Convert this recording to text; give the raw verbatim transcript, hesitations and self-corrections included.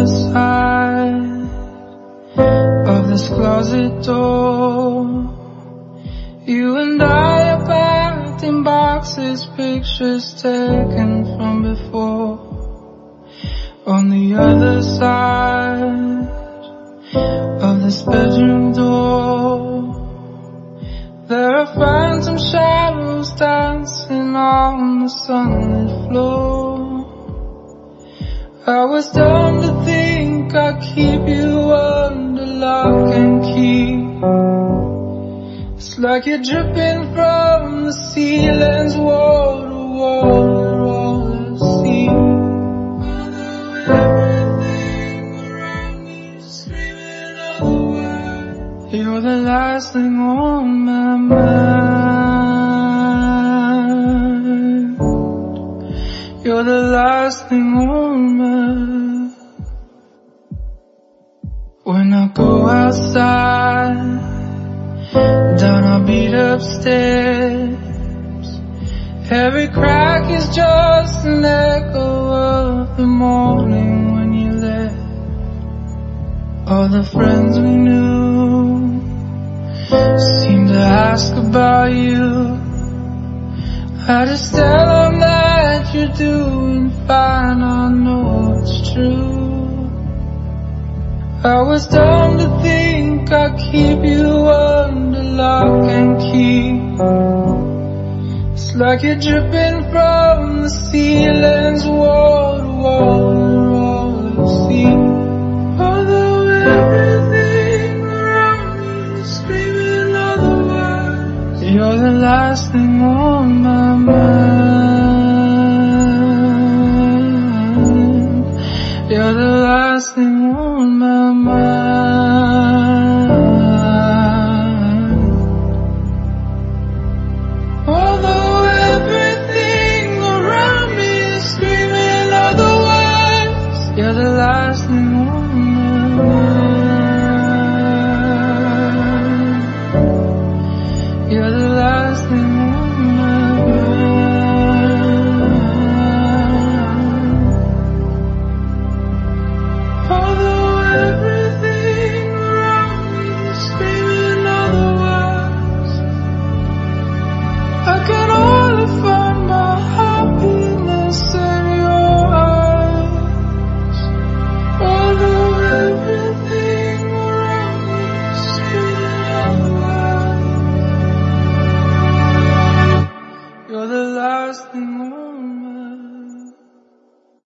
other side of this closet door. You and I are packed in boxes, pictures taken from before. On the other side of this bedroom door, there are phantom shadows dancing on the sunlit floor. I was dumb to think I'd keep you under lock and key. It's like you're dripping from the ceilings, wall to wall, you're all I see. Everything around me is screaming otherwise. You're the last thing on my mind. You're the last thing on my mind. When I go outside down our beat up stairs, every crack is just an echo of the morning when you left. All the friends we knew seem to ask about you. I just tell them that you're doing fine, I know it's true. I was dumb to think I'd keep you under lock and key. It's like you're dripping from the ceilings, wall to wall, you're all I see. Although everything around me is screaming otherwise, you're the last thing on my mind. You're the last thing on my mind. Although everything around me is screaming otherwise, you're the last thing on my mind. You're the last thing on my mind. Although everything around me is screaming otherwise, I can only find my happiness in your eyes. Although everything around me is screaming otherwise, you're the last thing on